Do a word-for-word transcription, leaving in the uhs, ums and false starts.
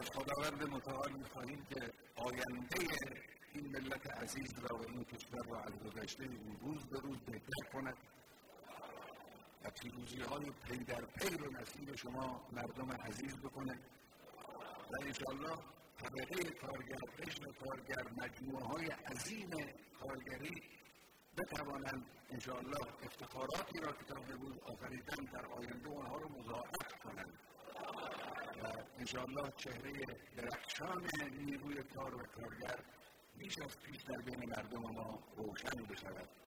از خداوند متعال می‌خواهیم که آینده این ملت عزیز را و این کشور را از گذشته روز به روز بهتر کند و پیروزی‌های پی در پی رو نصیب شما مردم عزیز بکنه و انشاءالله طبقه کارگر، قشر کارگر، مجموعه‌های عظیم کارگری بتوانند انشاءالله افتخاراتی را که تا به روز آفریدن در آینده آنها را مضاعف کنند و انشاءالله چهره درخشان نیروی کار و کارگر بیش از پیش در بین مردم ما روشن بشود.